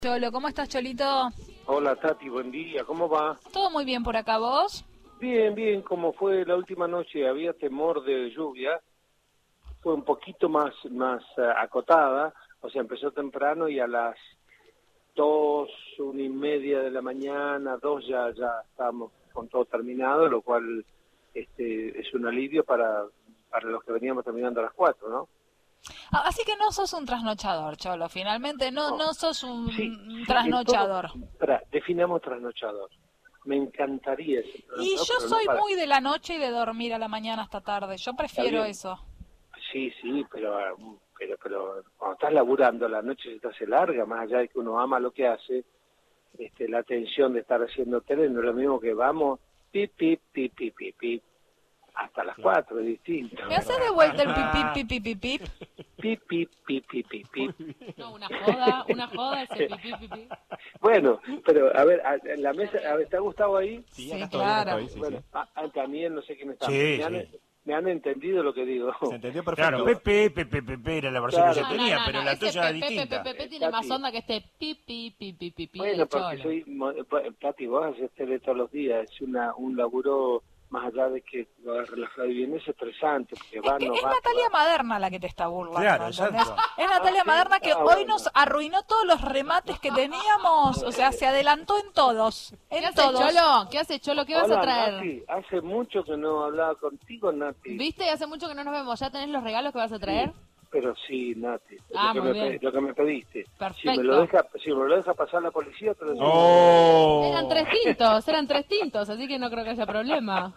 Cholo, ¿cómo estás, Cholito? Hola Tati, buen día, ¿cómo va? Todo muy bien por acá, ¿vos? Bien, bien, como fue la última noche, había temor de lluvia, fue un poquito más acotada, o sea, empezó temprano y a las 2, 1:30 de la mañana, 2 ya estábamos con todo terminado, lo cual es un alivio para los que veníamos terminando a las 4, ¿no? Así que no sos un trasnochador, Cholo, finalmente no, No. no sos Sí, un sí, en todo, trasnochador. definamos trasnochador. Me encantaría ser Y trasnochador, yo pero no soy para... muy de la noche y de dormir a la mañana hasta tarde, yo Está prefiero bien. eso. Sí, pero cuando estás laburando la noche se te hace larga, más allá de que uno ama lo que hace, la tensión de estar haciendo tele no es lo mismo que vamos, pip, pip, pip, pip, pip, pip, hasta las 4, es distinto. ¿Me haces de vuelta el pip, pip, pip, pip, pip? Pip, pip, pip, pip, pip, pip. No, una joda ese pipí, pipí. Bueno, pero a ver, en la mesa, a ver, ¿te ha gustado ahí? Sí, acá claro. estoy, sí, Bueno, sí. también no sé quién está. Sí, Me han entendido lo que digo. Se entendió perfecto. Claro, Pepe era la versión Claro. que yo tenía, pero la ese tuya es Pepe, distinta. Pepe tiene Tati. más onda que este pipi, pipi, pipi Bueno, de porque Cholo. Tati, vos haces tele todos los días, es un laburo, más allá de que lo hagas relajado y bien, es estresante, porque Es va, que no es va. Natalia Maderna la que te está burlando, Claro, ¿entendés? exacto. Es Natalia sí, Maderna que hoy bueno. nos arruinó todos los remates que teníamos, o sea, se adelantó en todos, ¿Qué en hace todos. Cholo? ¿Qué hace Cholo? ¿Qué vas Hola, a traer? Nati, hace mucho que no hablaba contigo, Nati. ¿Viste? Hace mucho que no nos vemos. ¿Ya tenés los regalos que vas a traer? Pero sí, Nati, Ah, muy bien. lo que me pediste. Perfecto. Si me lo deja pasar la policía, te lo digo. ¡Oh! Eran tres tintos, así que no creo que haya problema.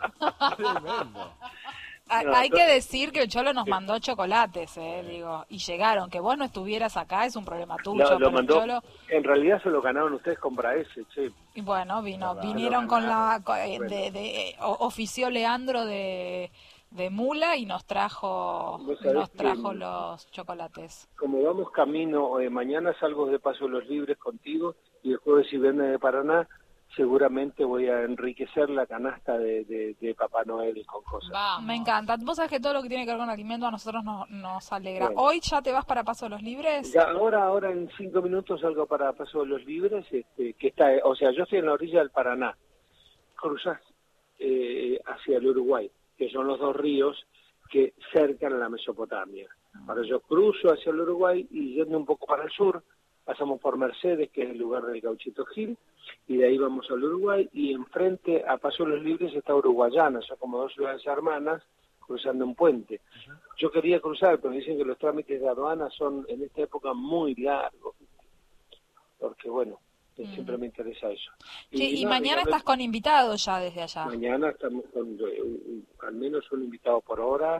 Hay que decir que el Cholo nos mandó chocolates, digo, y llegaron. Que vos no estuvieras acá es un problema tuyo, Lo pero mandó, el Cholo... en realidad se lo ganaron ustedes con Braese, che. Y bueno, vinieron con ofició Leandro de Mula y nos trajo Vos sabés que- los chocolates. Como vamos camino, mañana salgo de Paso de los Libres contigo y el jueves si viene de Paraná, seguramente voy a enriquecer la canasta de Papá Noel con cosas. Vamos. Me encanta. Vos sabés que todo lo que tiene que ver con alimento a nosotros nos alegra. Bueno. ¿Hoy ya te vas para Paso de los Libres? Ya, ahora en 5 minutos salgo para Paso de los Libres, que está, o sea, yo estoy en la orilla del Paraná. Cruzás hacia el Uruguay, que son los dos ríos que cercan la Mesopotamia. Ahora yo cruzo hacia el Uruguay y yendo un poco para el sur, pasamos por Mercedes, que es el lugar del Gauchito Gil, y de ahí vamos al Uruguay, y enfrente a Paso de los Libres está Uruguayana, son como dos ciudades hermanas cruzando un puente. Yo quería cruzar, pero dicen que los trámites de aduana son en esta época muy largos, porque bueno, siempre me interesa eso. Sí, y no, mañana digamos, estás con invitados ya desde allá. mañana estamos con al menos un invitado por hora,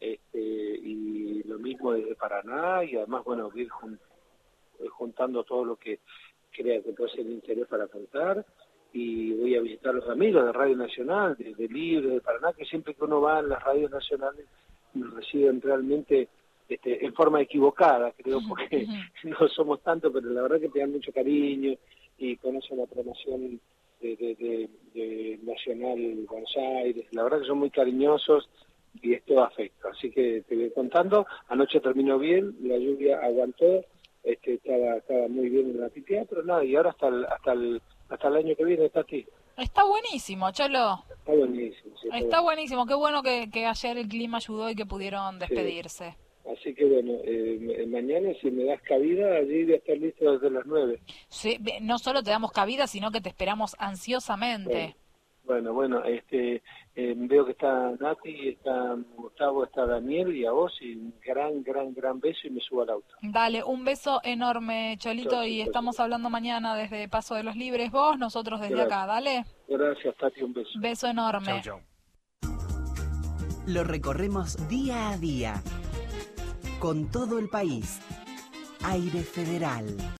y lo mismo desde Paraná, y además, bueno, ir juntando todo lo que crea que puede ser de interés para contar, y voy a visitar a los amigos de Radio Nacional, de Libre, de Paraná, que siempre que uno va a las radios nacionales nos reciben realmente en forma equivocada, creo, porque no somos tanto, pero la verdad que te dan mucho cariño y conocen la promoción de Nacional Buenos Aires, la verdad que son muy cariñosos y es todo afecto, así que te voy contando. Anoche terminó bien, la lluvia aguantó, estaba muy bien en el anfiteatro, nada, y ahora hasta el año que viene, Tati. Está buenísimo, Cholo. Está buenísimo. Sí, Está buenísimo. Qué bueno que ayer el clima ayudó y que pudieron despedirse. Así que bueno, mañana si me das cabida, allí voy a estar listo desde las 9. Sí, no solo te damos cabida, sino que te esperamos ansiosamente. Bueno, veo que está Nati, está Gustavo, está Daniel, y a vos, y un gran beso, y me subo al auto. Dale, un beso enorme, Cholito, Chau, y chau, estamos hablando mañana desde Paso de los Libres, vos, nosotros desde Gracias. acá, dale. Gracias, Tati, un beso. Beso enorme. Chau, chau. Lo recorremos día a día, con todo el país. Aire Federal.